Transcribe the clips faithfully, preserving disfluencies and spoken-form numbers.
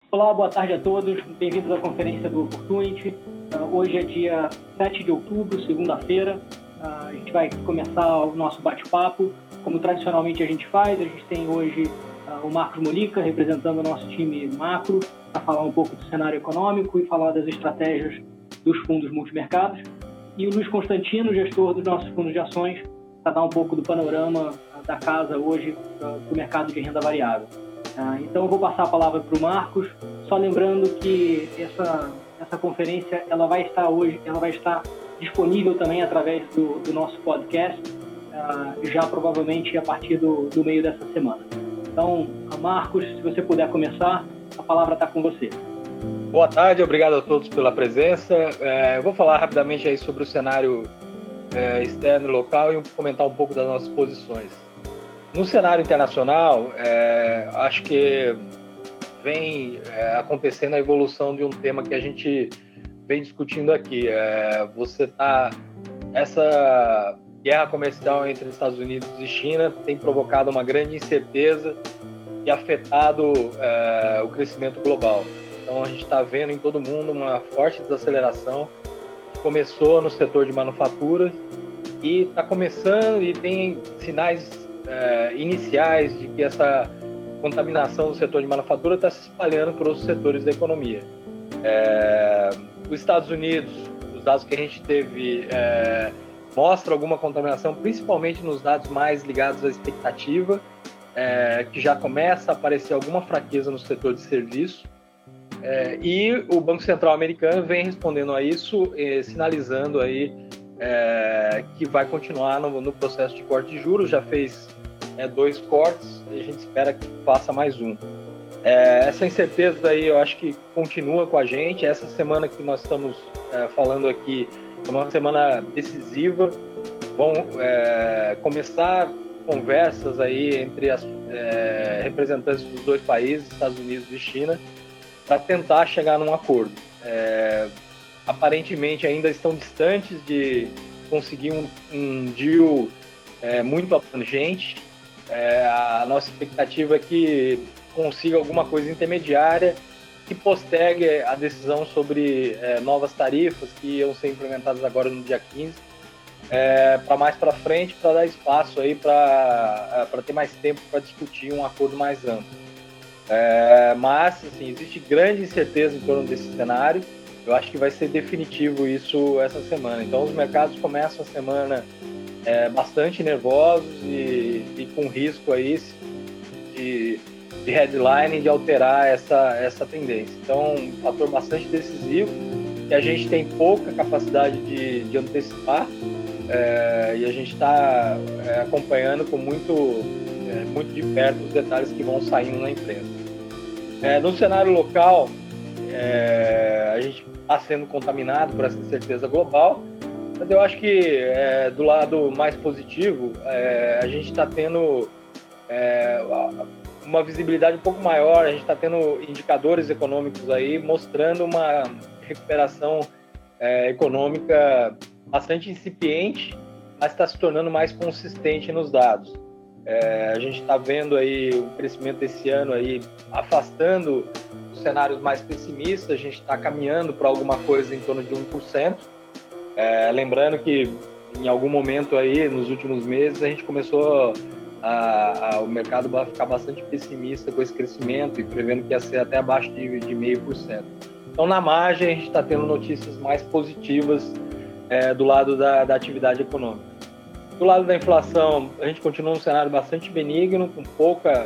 Olá, boa tarde a todos. Bem-vindos à conferência do Opportunity. Uh, hoje é dia sete de outubro, segunda-feira. Uh, a gente vai começar o nosso bate-papo. Como tradicionalmente a gente faz, a gente tem hoje uh, o Marcos Molica, representando o nosso time macro, para falar um pouco do cenário econômico e falar das estratégias dos fundos multimercados. E o Luiz Constantino, gestor dos nossos fundos de ações, para dar um pouco do panorama uh, da casa hoje uh, do mercado de renda variável. Uh, então eu vou passar a palavra para o Marcos, só lembrando que essa, essa conferência ela vai estar hoje, ela vai estar disponível também através do, do nosso podcast, uh, já provavelmente a partir do, do meio dessa semana. Então, Marcos, se você puder começar, a palavra está com você. Boa tarde, obrigado a todos pela presença. É, eu vou falar rapidamente aí sobre o cenário é, externo e local e comentar um pouco das nossas posições. No cenário internacional, é, acho que vem é, acontecendo a evolução de um tema que a gente vem discutindo aqui. É, você tá, essa guerra comercial entre Estados Unidos e China tem provocado uma grande incerteza e afetado é, o crescimento global. Então, a gente está vendo em todo mundo uma forte desaceleração que começou no setor de manufaturas e está começando e tem sinais É, iniciais de que essa contaminação do setor de manufatura está se espalhando para outros setores da economia. É, os Estados Unidos, os dados que a gente teve, é, mostram alguma contaminação, principalmente nos dados mais ligados à expectativa, é, que já começa a aparecer alguma fraqueza no setor de serviço. É, e o Banco Central americano vem respondendo a isso, eh, sinalizando aí É, que vai continuar no, no processo de corte de juros, já fez é, dois cortes e a gente espera que faça mais um. É, essa incerteza aí eu acho que continua com a gente. Essa semana que nós estamos é, falando aqui é uma semana decisiva, vão é, começar conversas aí entre as é, representantes dos dois países, Estados Unidos e China, para tentar chegar num acordo. É, aparentemente ainda estão distantes de conseguir um, um deal é, muito abrangente. É, a nossa expectativa é que consiga alguma coisa intermediária que postergue a decisão sobre é, novas tarifas que iam ser implementadas agora no dia quinze, é, para mais para frente, para dar espaço aí para para ter mais tempo para discutir um acordo mais amplo. É, mas assim, existe grande incerteza em torno desse cenário. Eu acho que vai ser definitivo isso essa semana. Então, os mercados começam a semana é, bastante nervosos e, e com risco aí de, de headline, de alterar essa, essa tendência. Então, um fator bastante decisivo que a gente tem pouca capacidade de, de antecipar é, e a gente está é, acompanhando com muito, é, muito de perto os detalhes que vão saindo na imprensa. É, no cenário local, É, a gente está sendo contaminado por essa incerteza global, mas eu acho que é, do lado mais positivo, é, a gente está tendo é, uma visibilidade um pouco maior, a gente está tendo indicadores econômicos aí mostrando uma recuperação é, econômica bastante incipiente, mas está se tornando mais consistente nos dados. É, a gente está vendo aí o crescimento esse ano aí afastando os cenários mais pessimistas, a gente está caminhando para alguma coisa em torno de um por cento. É, lembrando que em algum momento aí, nos últimos meses, a gente começou a, a, o mercado a ficar bastante pessimista com esse crescimento e prevendo que ia ser até abaixo de, de zero vírgula cinco por cento. Então, na margem, a gente está tendo notícias mais positivas é, do lado da, da atividade econômica. Do lado da inflação, a gente continua num cenário bastante benigno, com pouca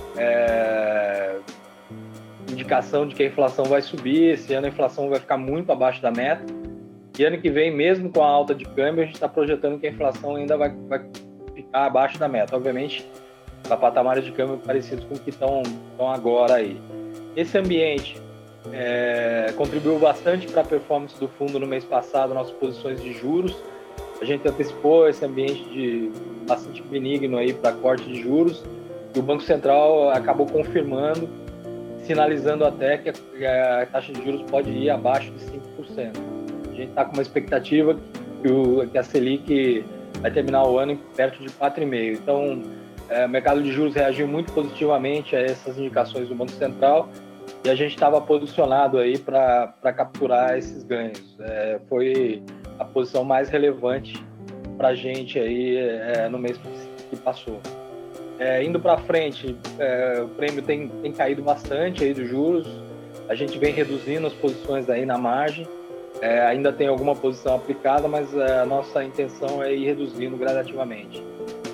é, indicação de que a inflação vai subir. Esse ano a inflação vai ficar muito abaixo da meta. E ano que vem, mesmo com a alta de câmbio, a gente está projetando que a inflação ainda vai, vai ficar abaixo da meta. Obviamente, para patamares de câmbio parecidos com o que estão agora aí. Esse ambiente é, contribuiu bastante para a performance do fundo no mês passado, nossas posições de juros. A gente antecipou esse ambiente de bastante benigno aí para corte de juros e o Banco Central acabou confirmando, sinalizando até que a, a taxa de juros pode ir abaixo de cinco por cento. A gente está com uma expectativa que, o, que a Selic vai terminar o ano em perto de quatro vírgula cinco por cento. Então, é, o mercado de juros reagiu muito positivamente a essas indicações do Banco Central e a gente estava posicionado aí para capturar esses ganhos. É, foi a posição mais relevante para a gente aí é, no mês que passou. É, indo para frente, é, o prêmio tem, tem caído bastante aí dos juros, a gente vem reduzindo as posições aí na margem, é, ainda tem alguma posição aplicada, mas é, a nossa intenção é ir reduzindo gradativamente.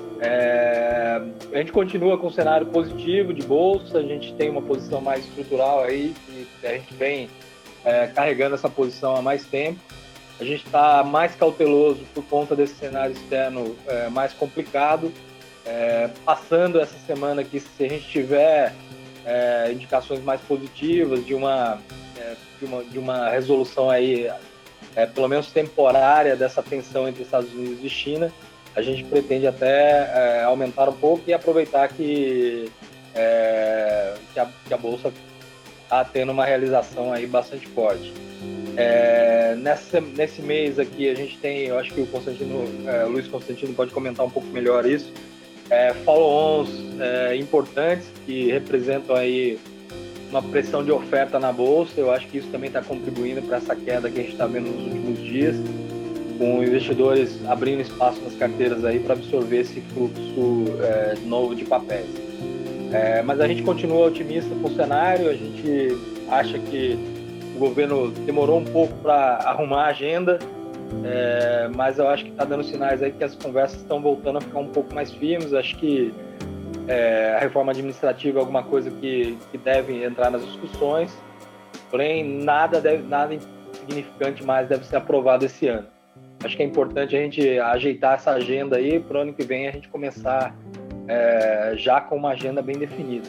É, a gente continua com um cenário positivo de bolsa, a gente tem uma posição mais estrutural aí, que a gente vem é, carregando essa posição há mais tempo. A gente está mais cauteloso por conta desse cenário externo é, mais complicado. É, passando essa semana aqui, se a gente tiver é, indicações mais positivas de uma, é, de uma, de uma resolução aí, é, pelo menos temporária, dessa tensão entre Estados Unidos e China, a gente pretende até é, aumentar um pouco e aproveitar que, é, que, a, que a Bolsa está tendo uma realização aí bastante forte. É, nessa, nesse mês aqui a gente tem, eu acho que o Constantino, é, o Luiz Constantino pode comentar um pouco melhor isso, é, follow-ons é, importantes que representam aí uma pressão de oferta na Bolsa. Eu acho que isso também está contribuindo para essa queda que a gente está vendo nos últimos dias, com investidores abrindo espaço nas carteiras aí para absorver esse fluxo é, novo de papéis. É, mas a gente continua otimista com o cenário, a gente acha que o governo demorou um pouco para arrumar a agenda, é, mas eu acho que está dando sinais aí que as conversas estão voltando a ficar um pouco mais firmes. Acho que é, a reforma administrativa é alguma coisa que, que deve entrar nas discussões, porém nada, deve, nada significante mais deve ser aprovado esse ano. Acho que é importante a gente ajeitar essa agenda aí para o ano que vem a gente começar é, já com uma agenda bem definida.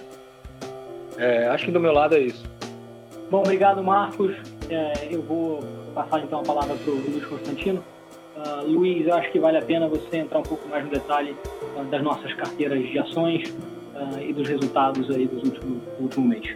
É, acho que do meu lado é isso. Bom, obrigado, Marcos. É, eu vou passar então a palavra para o Luiz Constantino. Uh, Luiz, eu acho que vale a pena você entrar um pouco mais no detalhe uh, das nossas carteiras de ações uh, e dos resultados aí dos últimos, do último mês.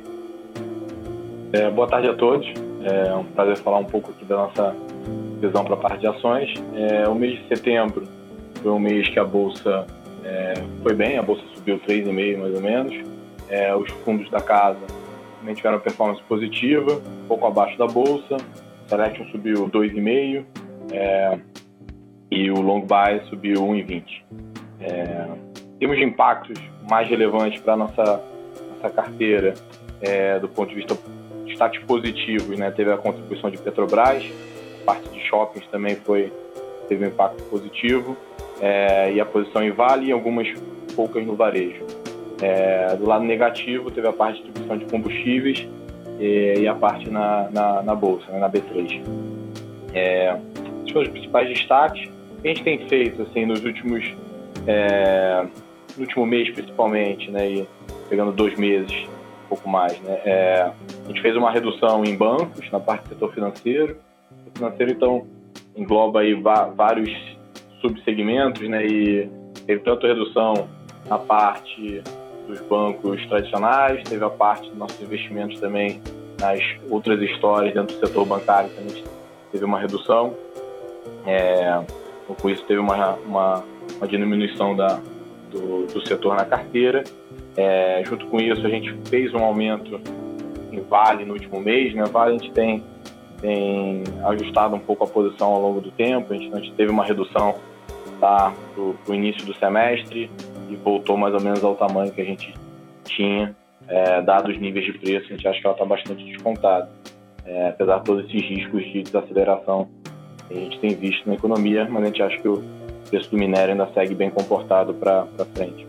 É, boa tarde a todos. É um prazer falar um pouco aqui da nossa visão para a parte de ações. É, o mês de setembro foi um mês que a Bolsa é, foi bem, a Bolsa subiu três vírgula cinco mais ou menos. É, os fundos da casa também tiveram performance positiva, um pouco abaixo da Bolsa. O Selection subiu dois vírgula cinco é, e o Long Buy subiu um vírgula vinte. É, temos de impactos mais relevantes para a nossa, nossa carteira é, do ponto de vista de destaques positivos, né? Teve a contribuição de Petrobras, a parte de shoppings também foi, teve um impacto positivo, é, e a posição em Vale e algumas poucas no varejo. É, do lado negativo teve a parte de distribuição de combustíveis e, e a parte na, na, na Bolsa, né, na B três. É, esses foram os principais destaques. O que a gente tem feito assim, nos últimos, é, no último mês principalmente, né, e pegando dois meses, um pouco mais, né, é, a gente fez uma redução em bancos, na parte do setor financeiro. O financeiro, então, engloba aí vários subsegmentos, né, e teve tanto redução na parte dos bancos tradicionais, teve a parte dos nossos investimentos também nas outras histórias dentro do setor bancário, também teve uma redução. É, com isso teve uma, uma, uma diminuição da, do, do setor na carteira. É, junto com isso a gente fez um aumento em Vale no último mês, né? Vale a gente tem, tem ajustado um pouco a posição ao longo do tempo, a gente, a gente teve uma redução tá, pro, pro início do semestre e voltou mais ou menos ao tamanho que a gente tinha, é, dados os níveis de preço. A gente acha que ela está bastante descontada, é, apesar de todos esses riscos de desaceleração que a gente tem visto na economia, mas a gente acha que o preço do minério ainda segue bem comportado para frente.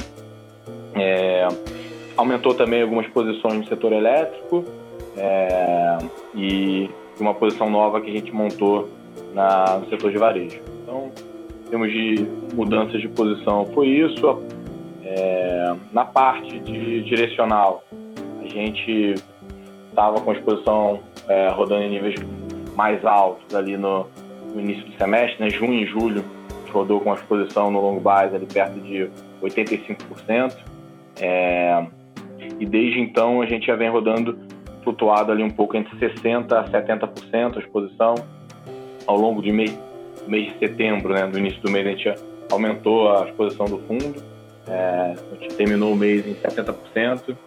É, aumentou também algumas posições no setor elétrico, é, e uma posição nova que a gente montou na, no setor de varejo. Então, em termos de mudanças de posição, foi isso. É, na parte de direcional, a gente estava com a exposição é, rodando em níveis mais altos ali no, no início do semestre, né? Junho e julho, a gente rodou com a exposição no long buys ali perto de oitenta e cinco por cento. É, e desde então a gente já vem rodando, flutuado ali um pouco entre sessenta por cento a setenta por cento a exposição. Ao longo do mês, mês de setembro, né, no início do mês, a gente aumentou a exposição do fundo. É, a gente terminou o mês em setenta por cento.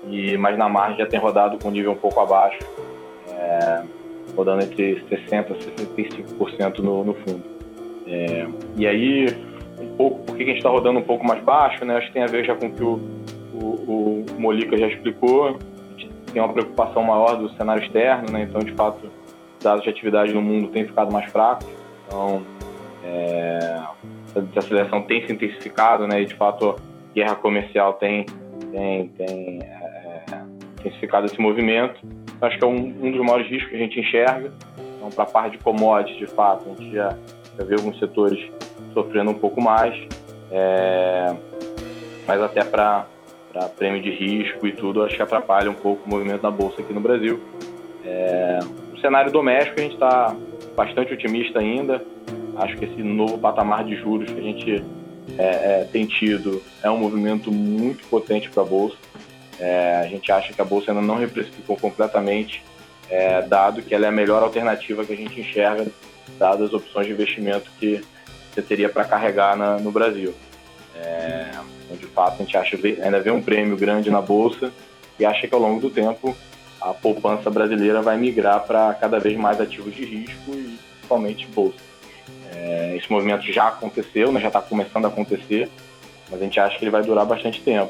e, mas na margem já tem rodado com um nível um pouco abaixo, é, rodando entre sessenta por cento e sessenta e cinco por cento no, no fundo. É, e aí, um pouco, por que a gente está rodando um pouco mais baixo, né? Acho que tem a ver já com o que o, o, o Molica já explicou. A gente tem uma preocupação maior do cenário externo, né? Então, de fato, dados de atividade no mundo têm ficado mais fracos. Então, é, a desaceleração tem se intensificado, né? E, de fato, a guerra comercial tem, tem, tem é, intensificado esse movimento. Então, acho que é um, um dos maiores riscos que a gente enxerga. Então, para a parte de commodities, de fato, a gente já, já vê alguns setores sofrendo um pouco mais, é, mas até para prêmio de risco e tudo, acho que atrapalha um pouco o movimento da Bolsa aqui no Brasil. É, no cenário doméstico, a gente está bastante otimista ainda. Acho que esse novo patamar de juros que a gente é, é, tem tido é um movimento muito potente para a Bolsa. É, a gente acha que a Bolsa ainda não reprecificou completamente, é, dado que ela é a melhor alternativa que a gente enxerga, dadas as opções de investimento que você teria para carregar na, no Brasil. É, então, de fato, a gente acha, ainda vê um prêmio grande na Bolsa e acha que ao longo do tempo a poupança brasileira vai migrar para cada vez mais ativos de risco e principalmente Bolsa. É, esse movimento já aconteceu, né, já está começando a acontecer, mas a gente acha que ele vai durar bastante tempo.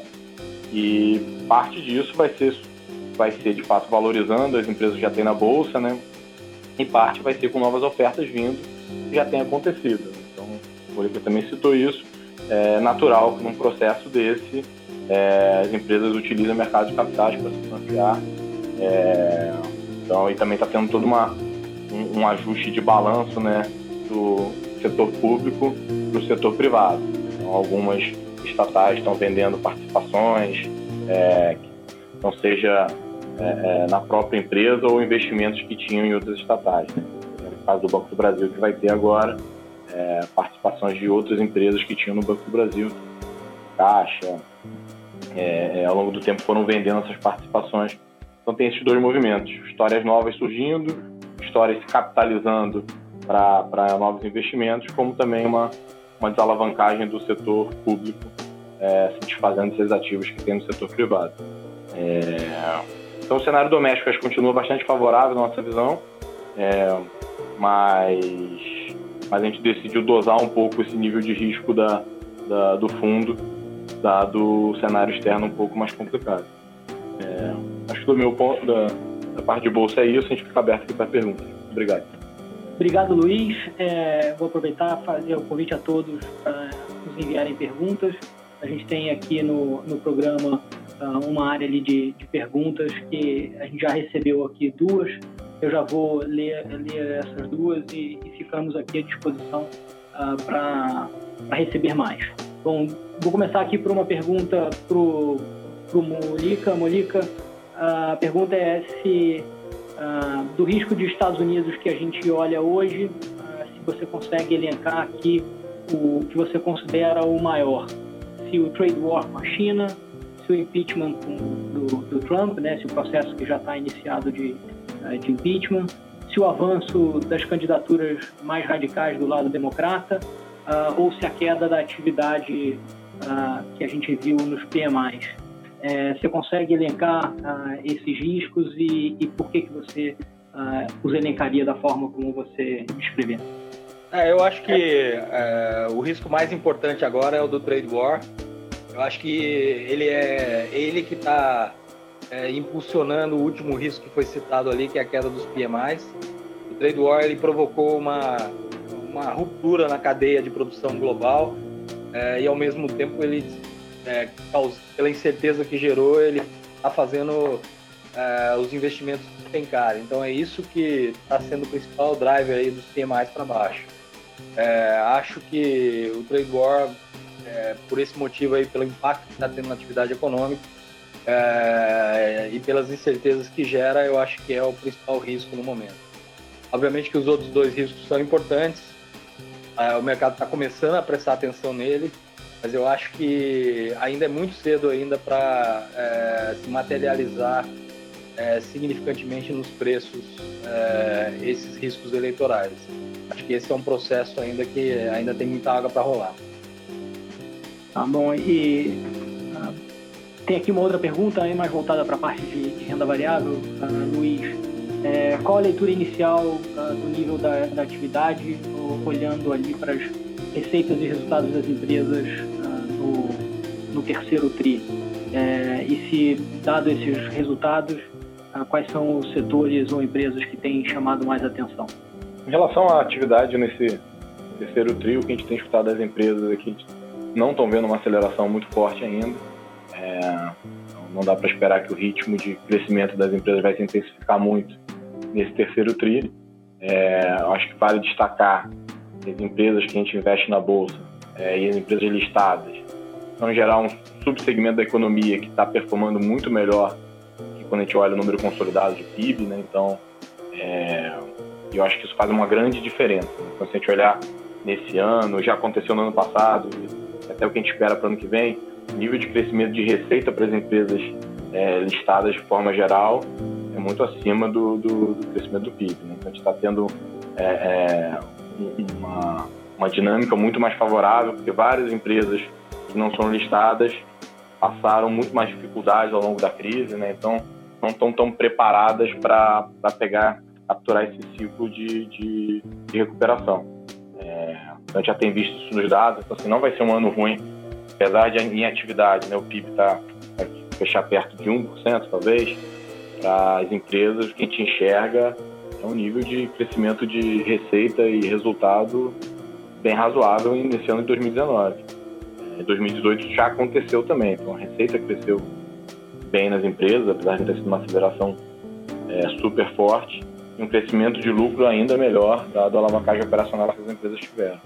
E parte disso vai ser, vai ser de fato valorizando as empresas que já tem na Bolsa, né, e parte vai ser com novas ofertas vindo, que já tem acontecido. Então, o Molica também citou isso. É natural que num processo desse é, as empresas utilizam o mercado de capitais para se financiar. É, então, e também está tendo todo uma, um, um ajuste de balanço, né, do setor público para o setor privado. Então, algumas estatais estão vendendo participações, é, não seja é, é, na própria empresa ou investimentos que tinham em outras estatais, né? No caso do Banco do Brasil, que vai ter agora é, participações de outras empresas que tinham no Banco do Brasil, Caixa, é, é, ao longo do tempo foram vendendo essas participações. Então tem esses dois movimentos, histórias novas surgindo, histórias se capitalizando para novos investimentos, como também uma, uma desalavancagem do setor público, é, se desfazendo desses ativos que tem no setor privado. É, então o cenário doméstico acho que continua bastante favorável na nossa visão, é, mas, mas a gente decidiu dosar um pouco esse nível de risco da, da, do fundo, dado o cenário externo um pouco mais complicado. É, acho que do meu ponto, da, da parte de bolsa é isso, a gente fica aberto aqui para perguntas. Obrigado. Obrigado, Luiz. É, vou aproveitar e fazer o convite a todos para nos enviarem perguntas. A gente tem aqui no, no programa uh, uma área ali de, de perguntas que a gente já recebeu aqui duas. Eu já vou ler, ler essas duas e, e ficamos aqui à disposição uh, para receber mais. Bom, vou começar aqui por uma pergunta para o Molica. Molica, a pergunta é se uh, do risco de Estados Unidos que a gente olha hoje, uh, se você consegue elencar aqui o que você considera o maior. Se o trade war com a China, se o impeachment do, do Trump, né, se o processo que já está iniciado de, de impeachment, se o avanço das candidaturas mais radicais do lado democrata, uh, ou se a queda da atividade uh, que a gente viu nos P M Is. É, você consegue elencar uh, esses riscos e, e por que, que você uh, os elencaria da forma como você descreveu? É, eu acho que é, o risco mais importante agora é o do trade war. Eu acho que ele é ele que está é, impulsionando o último risco que foi citado ali, que é a queda dos P M Is. O trade war ele provocou uma, uma ruptura na cadeia de produção global é, e, ao mesmo tempo, ele, é, pela incerteza que gerou, ele está fazendo é, os investimentos despencarem. Então, é isso que está sendo o principal driver aí dos P M Is para baixo. É, acho que o trade war, é, por esse motivo aí, pelo impacto que está tendo na atividade econômica é, e pelas incertezas que gera, eu acho que é o principal risco no momento. Obviamente que os outros dois riscos são importantes, é, o mercado está começando a prestar atenção nele, mas eu acho que ainda é muito cedo ainda para é, se materializar é, significantemente nos preços é, esses riscos eleitorais. Acho que esse é um processo ainda que ainda tem muita água para rolar. Tá bom. E uh, tem aqui uma outra pergunta, aí mais voltada para a parte de, de renda variável, uh, Luiz. É, qual a leitura inicial uh, do nível da, da atividade, olhando ali para as receitas e resultados das empresas uh, no, no terceiro tri? É, e se, dado esses resultados, uh, quais são os setores ou empresas que têm chamado mais atenção? Em relação à atividade nesse terceiro tri, o que a gente tem escutado das empresas aqui não estão vendo uma aceleração muito forte ainda. É, não dá para esperar que o ritmo de crescimento das empresas vai se intensificar muito nesse terceiro tri. É, acho que vale destacar que as empresas que a gente investe na Bolsa é, e as empresas listadas são, em geral, um subsegmento da economia que está performando muito melhor que quando a gente olha o número consolidado de P I B, né? Então, é, eu acho que isso faz uma grande diferença. Então, se a gente olhar nesse ano, já aconteceu no ano passado, e até o que a gente espera para o ano que vem, o nível de crescimento de receita para as empresas é, listadas de forma geral é muito acima do, do, do crescimento do P I B. Né? Então, a gente está tendo é, é, uma, uma dinâmica muito mais favorável, porque várias empresas que não são listadas passaram muito mais dificuldades ao longo da crise, né? Então não estão tão preparadas para pegar, capturar esse ciclo de, de, de recuperação. É, então a gente já tem visto isso nos dados, então assim, não vai ser um ano ruim, apesar de em atividade, né, o P I B tá, vai fechar perto de um por cento talvez, para as empresas, o que a gente enxerga é um nível de crescimento de receita e resultado bem razoável nesse ano de dois mil e dezenove. Em dois mil e dezoito já aconteceu também, então a receita cresceu bem nas empresas, apesar de ter sido uma aceleração é, super forte, e um crescimento de lucro ainda melhor, dado a alavancagem operacional que as empresas tiveram.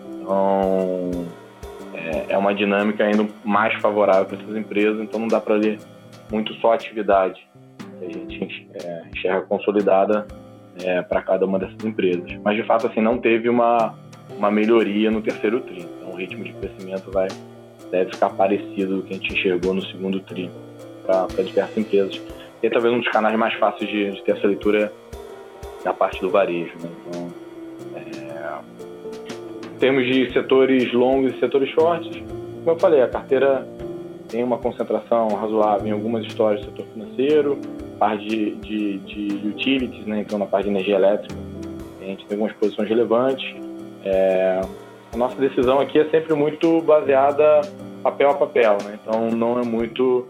Então, é, é uma dinâmica ainda mais favorável para essas empresas, então não dá para ler muito só a atividade que a gente é, enxerga consolidada é, para cada uma dessas empresas. Mas, de fato, assim, não teve uma, uma melhoria no terceiro tri. Então, o ritmo de crescimento vai, deve ficar parecido do que a gente enxergou no segundo tri para diversas empresas. E talvez um dos canais mais fáceis de, de ter essa leitura é da parte do varejo. Né? Então, é, em termos de setores longos e setores shorts, como eu falei, a carteira tem uma concentração razoável em algumas histórias do setor financeiro, parte de, de, de utilities, né? Então na parte de energia elétrica, a gente tem algumas posições relevantes. É, a nossa decisão aqui é sempre muito baseada papel a papel, né? Então não é muito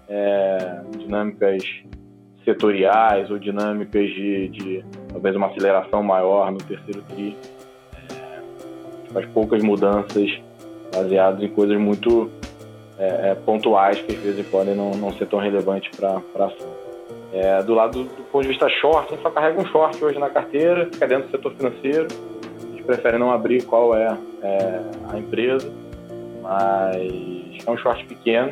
é, dinâmicas setoriais ou dinâmicas de, de talvez uma aceleração maior no terceiro tri. É, faz poucas mudanças baseadas em coisas muito é, pontuais que às vezes podem não, não ser tão relevantes para a ação. É, do lado do, do ponto de vista short, a gente só carrega um short hoje na carteira, fica dentro do setor financeiro. A gente prefere não abrir qual é, é a empresa, mas é um short pequeno.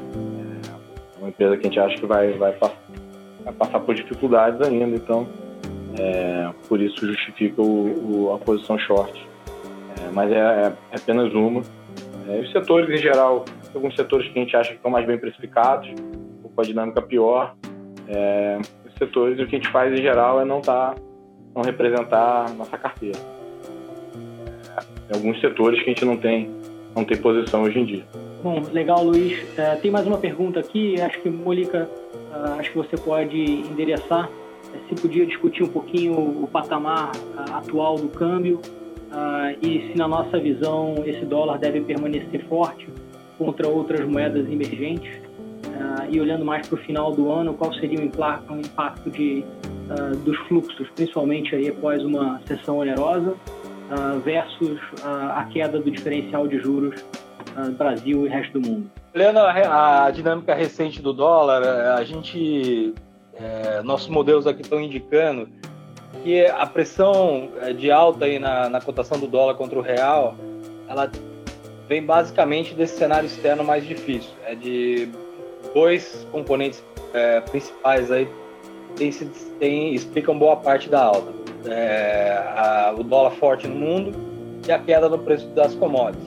É uma empresa que a gente acha que vai, vai, passar, vai passar por dificuldades ainda, então é, por isso justifica o, o, a posição short. É, mas é, é apenas uma. É, os setores em geral, alguns setores que a gente acha que estão mais bem precificados, um pouco a dinâmica pior. É, os setores, o que a gente faz em geral é não, tá, não representar nossa carteira. É, tem alguns setores que a gente não tem, não tem posição hoje em dia. Bom, legal, Luiz. É, tem mais uma pergunta aqui, acho que, Molica, uh, acho que você pode endereçar. É, se podia discutir um pouquinho o patamar uh, atual do câmbio uh, e se, na nossa visão, esse dólar deve permanecer forte contra outras moedas emergentes. Uh, e olhando mais para o final do ano, qual seria o impacto, o impacto de, uh, dos fluxos, principalmente aí após uma sessão onerosa, uh, versus uh, a queda do diferencial de juros uh, Brasil e resto do mundo? Olhando a, a dinâmica recente do dólar, a gente, é, nossos modelos aqui estão indicando que a pressão de alta aí na, na cotação do dólar contra o real, ela vem basicamente desse cenário externo mais difícil, é de dois componentes é, principais aí tem, tem, explicam boa parte da alta. É, a, o dólar forte no mundo e a queda no preço das commodities.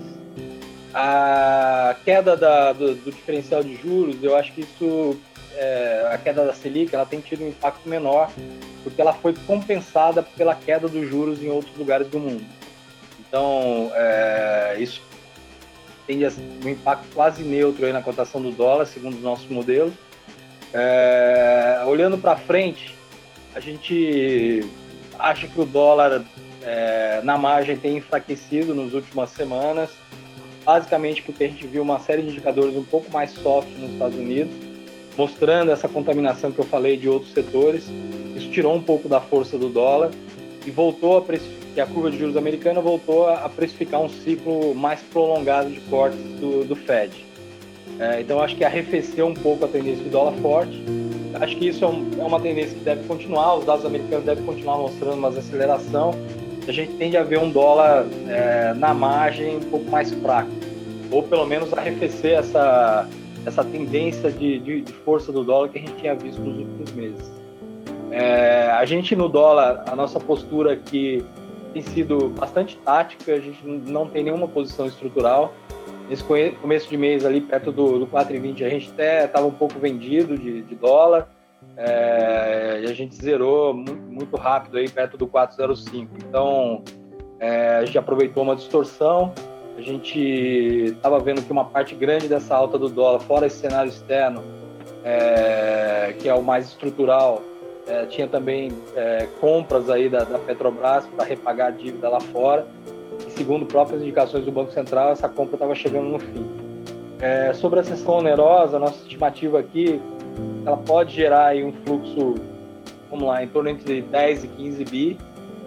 A queda da, do, do diferencial de juros, eu acho que isso, é, a queda da Selic, ela tem tido um impacto menor, porque ela foi compensada pela queda dos juros em outros lugares do mundo. Então, é, isso tende a ser um impacto quase neutro aí na cotação do dólar, segundo o nosso modelo. É, olhando para frente, a gente acha que o dólar é, na margem tem enfraquecido nas últimas semanas, basicamente porque a gente viu uma série de indicadores um pouco mais soft nos Estados Unidos, mostrando essa contaminação que eu falei de outros setores. Isso tirou um pouco da força do dólar e voltou a precificar, que a curva de juros americana voltou a precificar um ciclo mais prolongado de cortes do, do Fed. É, então, acho que arrefeceu um pouco a tendência do dólar forte. Acho que isso é, um, é uma tendência que deve continuar, os dados americanos devem continuar mostrando uma aceleração. A gente tende a ver um dólar é, na margem um pouco mais fraco, ou pelo menos arrefecer essa, essa tendência de, de, de força do dólar que a gente tinha visto nos últimos meses. É, a gente no dólar, a nossa postura aqui tem sido bastante tática, a gente não tem nenhuma posição estrutural. Nesse começo de mês ali, perto do, do quatro e vinte, a gente até estava um pouco vendido de, de dólar, é, e a gente zerou muito, muito rápido aí, perto do quatro zero cinco. Então, é, a gente aproveitou uma distorção, a gente estava vendo que uma parte grande dessa alta do dólar, fora esse cenário externo, é, que é o mais estrutural, É, tinha também é, compras aí da, da Petrobras para repagar a dívida lá fora, e segundo próprias indicações do Banco Central, essa compra estava chegando no fim. É, sobre a cessão onerosa, a nossa estimativa aqui, ela pode gerar aí um fluxo, vamos lá, em torno entre dez e quinze bi.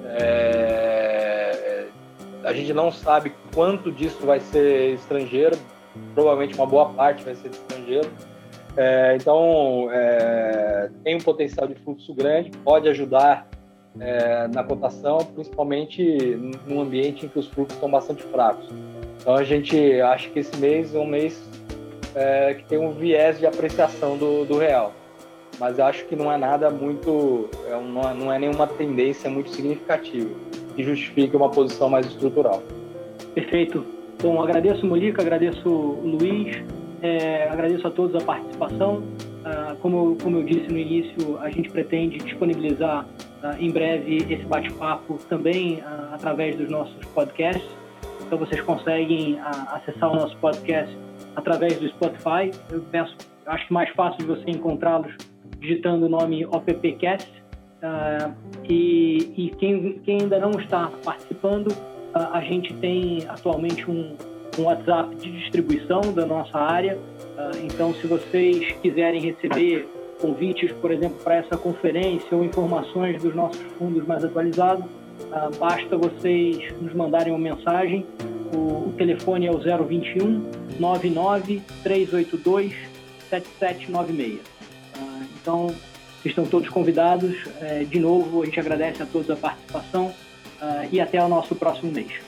É, a gente não sabe quanto disso vai ser estrangeiro, provavelmente uma boa parte vai ser estrangeiro. É, então, é, tem um potencial de fluxo grande, pode ajudar é, na cotação, principalmente num ambiente em que os fluxos estão bastante fracos. Então, a gente acha que esse mês é um mês é, que tem um viés de apreciação do, do real. Mas eu acho que não é nada muito, é, não, é, não é nenhuma tendência muito significativa que justifique uma posição mais estrutural. Perfeito. Bom, agradeço o Molica, agradeço o Luiz. É, agradeço a todos a participação. Ah, como, como eu disse no início, a gente pretende disponibilizar ah, em breve esse bate-papo também ah, através dos nossos podcasts. Então vocês conseguem ah, acessar o nosso podcast através do Spotify. Eu penso, acho que mais fácil de você encontrá-los digitando o nome OppCast. Ah, e e quem, quem ainda não está participando, ah, a gente tem atualmente um um WhatsApp de distribuição da nossa área. Então, se vocês quiserem receber convites, por exemplo, para essa conferência ou informações dos nossos fundos mais atualizados, basta vocês nos mandarem uma mensagem. O, o telefone é o zero vinte e um, nove nove, três oito dois, sete sete nove seis. Então, estão todos convidados. De novo, a gente agradece a todos a participação e até o nosso próximo mês.